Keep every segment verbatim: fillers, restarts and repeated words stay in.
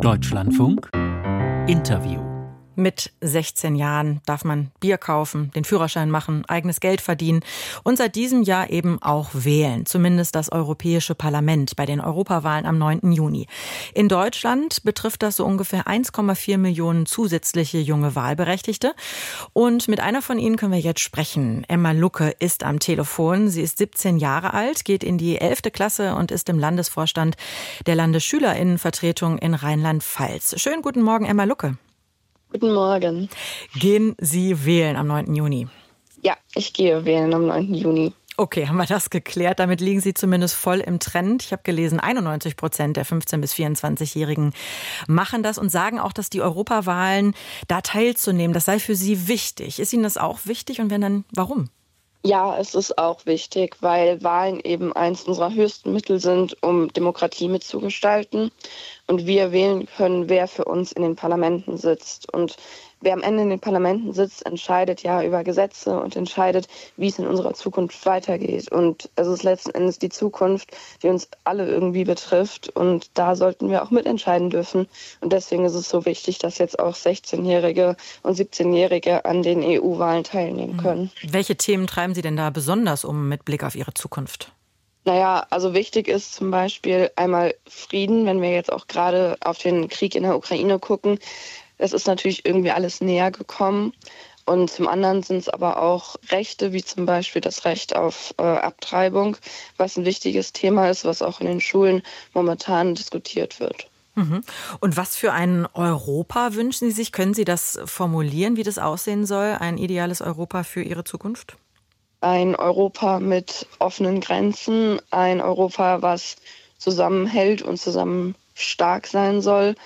Deutschlandfunk Interview. Mit sechzehn Jahren darf man Bier kaufen, den Führerschein machen, eigenes Geld verdienen und seit diesem Jahr eben auch wählen, zumindest das Europäische Parlament bei den Europawahlen am neunten Juni. In Deutschland betrifft das so ungefähr eins Komma vier Millionen zusätzliche junge Wahlberechtigte. Und mit einer von ihnen können wir jetzt sprechen. Emma Lucke ist am Telefon. Sie ist siebzehn Jahre alt, geht in die elfte Klasse und ist im Landesvorstand der Landesschülerinnenvertretung in Rheinland-Pfalz. Schönen guten Morgen, Emma Lucke. Guten Morgen. Gehen Sie wählen am neunten Juni? Ja, ich gehe wählen am neunten Juni. Okay, haben wir das geklärt. Damit liegen Sie zumindest voll im Trend. Ich habe gelesen, einundneunzig Prozent der fünfzehn- bis vierundzwanzigjährigen machen das und sagen auch, dass die Europawahlen da teilzunehmen, das sei für Sie wichtig. Ist Ihnen das auch wichtig und wenn dann, warum? Ja, es ist auch wichtig, weil Wahlen eben eins unserer höchsten Mittel sind, um Demokratie mitzugestalten. Und wir wählen können, wer für uns in den Parlamenten sitzt. Und wer am Ende in den Parlamenten sitzt, entscheidet ja über Gesetze und entscheidet, wie es in unserer Zukunft weitergeht. Und es ist letzten Endes die Zukunft, die uns alle irgendwie betrifft. Und da sollten wir auch mitentscheiden dürfen. Und deswegen ist es so wichtig, dass jetzt auch sechzehnjährige und siebzehnjährige an den E U-Wahlen teilnehmen können. Welche Themen treiben Sie denn da besonders um mit Blick auf Ihre Zukunft? Naja, also wichtig ist zum Beispiel einmal Frieden, wenn wir jetzt auch gerade auf den Krieg in der Ukraine gucken. Das ist natürlich irgendwie alles näher gekommen. Und zum anderen sind es aber auch Rechte, wie zum Beispiel das Recht auf äh, Abtreibung, was ein wichtiges Thema ist, was auch in den Schulen momentan diskutiert wird. Mhm. Und was für ein Europa wünschen Sie sich? Können Sie das formulieren, wie das aussehen soll? Ein ideales Europa für Ihre Zukunft? Ein Europa mit offenen Grenzen, ein Europa, was zusammenhält und zusammen stark sein soll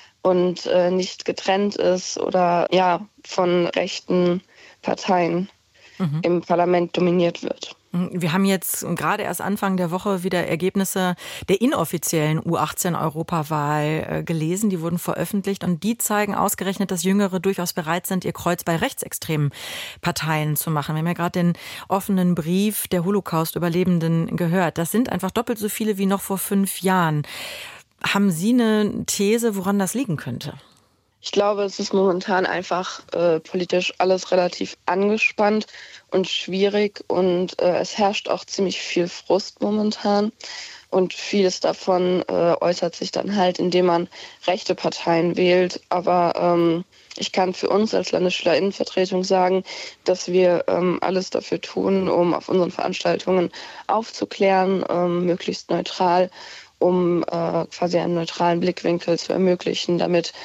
und äh, nicht getrennt ist oder ja von rechten Parteien mhm. im Parlament dominiert wird. Wir haben jetzt gerade erst Anfang der Woche wieder Ergebnisse der inoffiziellen U achtzehn-Europawahl gelesen. Die wurden veröffentlicht und die zeigen ausgerechnet, dass Jüngere durchaus bereit sind, ihr Kreuz bei rechtsextremen Parteien zu machen. Wir haben ja gerade den offenen Brief der Holocaust-Überlebenden gehört. Das sind einfach doppelt so viele wie noch vor fünf Jahren. Haben Sie eine These, woran das liegen könnte? Ich glaube, es ist momentan einfach äh, politisch alles relativ angespannt und schwierig und äh, es herrscht auch ziemlich viel Frust momentan. Und vieles davon äh, äußert sich dann halt, indem man rechte Parteien wählt. Aber ähm, ich kann für uns als Landesschülerinnenvertretung sagen, dass wir ähm, alles dafür tun, um auf unseren Veranstaltungen aufzuklären, ähm, möglichst neutral, um äh, quasi einen neutralen Blickwinkel zu ermöglichen, damit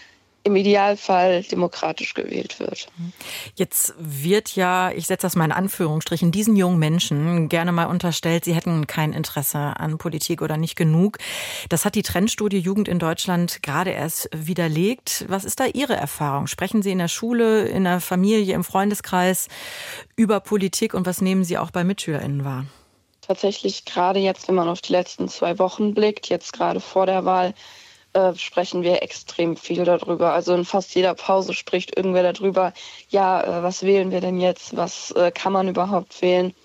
im Idealfall demokratisch gewählt wird. Jetzt wird ja, ich setze das mal in Anführungsstrichen, diesen jungen Menschen gerne mal unterstellt, sie hätten kein Interesse an Politik oder nicht genug. Das hat die Trendstudie Jugend in Deutschland gerade erst widerlegt. Was ist da Ihre Erfahrung? Sprechen Sie in der Schule, in der Familie, im Freundeskreis über Politik und was nehmen Sie auch bei MitschülerInnen wahr? Tatsächlich gerade jetzt, wenn man auf die letzten zwei Wochen blickt, jetzt gerade vor der Wahl, Äh, sprechen wir extrem viel darüber. Also in fast jeder Pause spricht irgendwer darüber, ja, äh, was wählen wir denn jetzt? Was äh, kann man überhaupt wählen?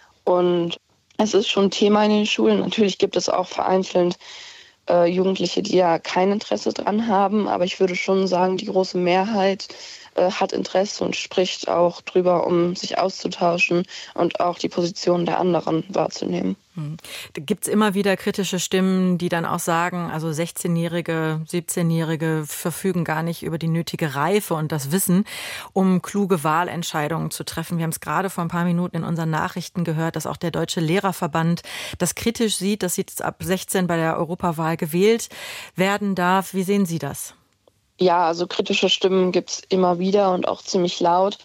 Und es ist schon Thema in den Schulen. Natürlich gibt es auch vereinzelt äh, Jugendliche, die ja kein Interesse dran haben. Aber ich würde schon sagen, die große Mehrheit äh, hat Interesse und spricht auch drüber, um sich auszutauschen und auch die Position der anderen wahrzunehmen. Da gibt es immer wieder kritische Stimmen, die dann auch sagen, also sechzehnjährige, siebzehnjährige verfügen gar nicht über die nötige Reife und das Wissen, um kluge Wahlentscheidungen zu treffen. Wir haben es gerade vor ein paar Minuten in unseren Nachrichten gehört, dass auch der Deutsche Lehrerverband das kritisch sieht, dass jetzt ab sechzehn bei der Europawahl gewählt werden darf. Wie sehen Sie das? Ja, also kritische Stimmen gibt es immer wieder und auch ziemlich laut.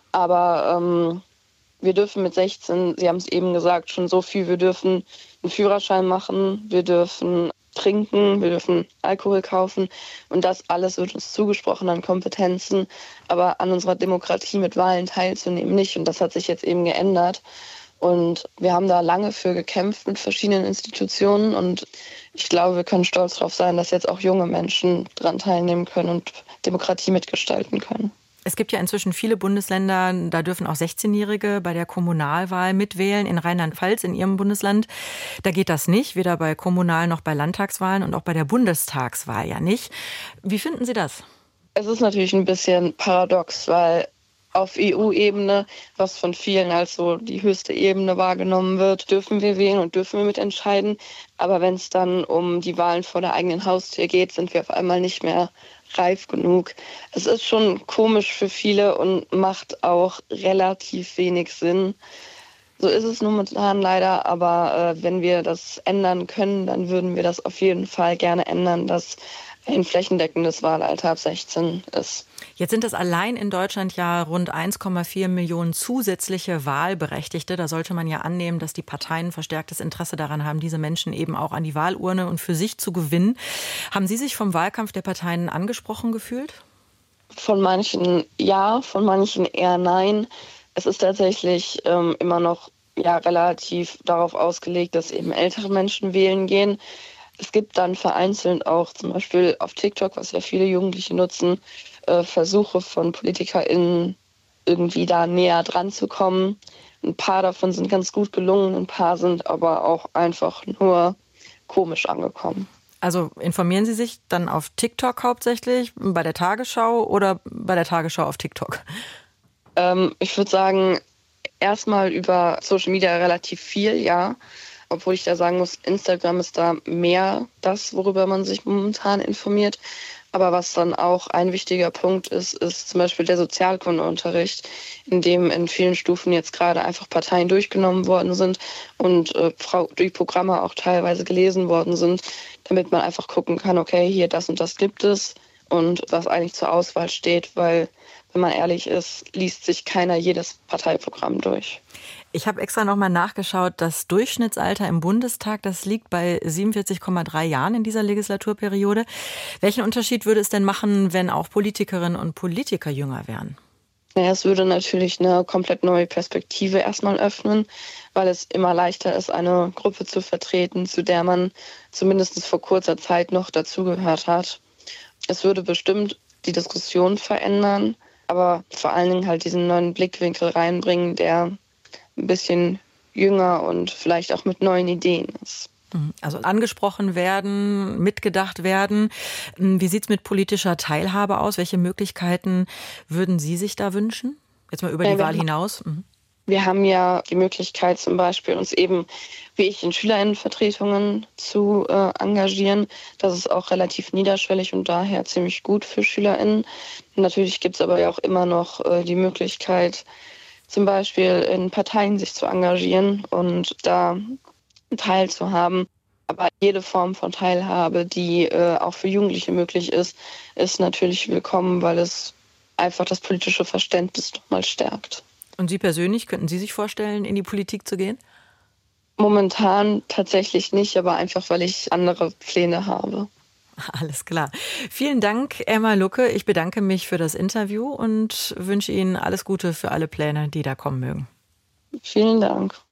Aber ähm, wir dürfen mit sechzehn, Sie haben es eben gesagt, schon so viel. Wir dürfen einen Führerschein machen, wir dürfen trinken, wir dürfen Alkohol kaufen. Und das alles wird uns zugesprochen an Kompetenzen. Aber an unserer Demokratie mit Wahlen teilzunehmen nicht. Und das hat sich jetzt eben geändert. Und wir haben da lange für gekämpft mit verschiedenen Institutionen. Und ich glaube, wir können stolz darauf sein, dass jetzt auch junge Menschen daran teilnehmen können und Demokratie mitgestalten können. Es gibt ja inzwischen viele Bundesländer, da dürfen auch sechzehnjährige bei der Kommunalwahl mitwählen. In Rheinland-Pfalz, in Ihrem Bundesland, da geht das nicht, weder bei Kommunal- noch bei Landtagswahlen und auch bei der Bundestagswahl ja nicht. Wie finden Sie das? Es ist natürlich ein bisschen paradox, weil auf E U-Ebene, was von vielen als so die höchste Ebene wahrgenommen wird, dürfen wir wählen und dürfen wir mitentscheiden. Aber wenn es dann um die Wahlen vor der eigenen Haustür geht, sind wir auf einmal nicht mehr reif genug. Es ist schon komisch für viele und macht auch relativ wenig Sinn. So ist es momentan leider, aber äh, wenn wir das ändern können, dann würden wir das auf jeden Fall gerne ändern, dass ein flächendeckendes Wahlalter ab sechzehn ist. Jetzt sind es allein in Deutschland ja rund eins Komma vier Millionen zusätzliche Wahlberechtigte. Da sollte man ja annehmen, dass die Parteien verstärktes Interesse daran haben, diese Menschen eben auch an die Wahlurne und für sich zu gewinnen. Haben Sie sich vom Wahlkampf der Parteien angesprochen gefühlt? Von manchen ja, von manchen eher nein. Es ist tatsächlich ähm, immer noch ja, relativ darauf ausgelegt, dass eben ältere Menschen wählen gehen. Es gibt dann vereinzelt auch zum Beispiel auf TikTok, was ja viele Jugendliche nutzen, äh, Versuche von PolitikerInnen irgendwie da näher dran zu kommen. Ein paar davon sind ganz gut gelungen, ein paar sind aber auch einfach nur komisch angekommen. Also informieren Sie sich dann auf TikTok hauptsächlich, bei der Tagesschau oder bei der Tagesschau auf TikTok? Ähm, ich würde sagen, erstmal über Social Media relativ viel, ja. Obwohl ich da sagen muss, Instagram ist da mehr das, worüber man sich momentan informiert. Aber was dann auch ein wichtiger Punkt ist, ist zum Beispiel der Sozialkundeunterricht, in dem in vielen Stufen jetzt gerade einfach Parteien durchgenommen worden sind und äh, die Programme auch teilweise gelesen worden sind, damit man einfach gucken kann, okay, hier das und das gibt es und was eigentlich zur Auswahl steht, weil, wenn man ehrlich ist, liest sich keiner jedes Parteiprogramm durch. Ich habe extra nochmal nachgeschaut, das Durchschnittsalter im Bundestag, das liegt bei siebenundvierzig Komma drei Jahren in dieser Legislaturperiode. Welchen Unterschied würde es denn machen, wenn auch Politikerinnen und Politiker jünger wären? Naja, es würde natürlich eine komplett neue Perspektive erstmal öffnen, weil es immer leichter ist, eine Gruppe zu vertreten, zu der man zumindest vor kurzer Zeit noch dazugehört hat. Es würde bestimmt die Diskussion verändern, aber vor allen Dingen halt diesen neuen Blickwinkel reinbringen, der ein bisschen jünger und vielleicht auch mit neuen Ideen ist. Also angesprochen werden, mitgedacht werden. Wie sieht es mit politischer Teilhabe aus? Welche Möglichkeiten würden Sie sich da wünschen? Jetzt mal über die ja, Wahl hinaus. Mhm. Wir haben ja die Möglichkeit zum Beispiel, uns eben, wie ich, in SchülerInnenvertretungen zu äh, engagieren. Das ist auch relativ niederschwellig und daher ziemlich gut für SchülerInnen. Natürlich gibt es aber ja auch immer noch äh, die Möglichkeit, zum Beispiel in Parteien sich zu engagieren und da teilzuhaben. Aber jede Form von Teilhabe, die äh, auch für Jugendliche möglich ist, ist natürlich willkommen, weil es einfach das politische Verständnis nochmal stärkt. Und Sie persönlich, könnten Sie sich vorstellen, in die Politik zu gehen? Momentan tatsächlich nicht, aber einfach, weil ich andere Pläne habe. Alles klar. Vielen Dank, Emma Lucke. Ich bedanke mich für das Interview und wünsche Ihnen alles Gute für alle Pläne, die da kommen mögen. Vielen Dank.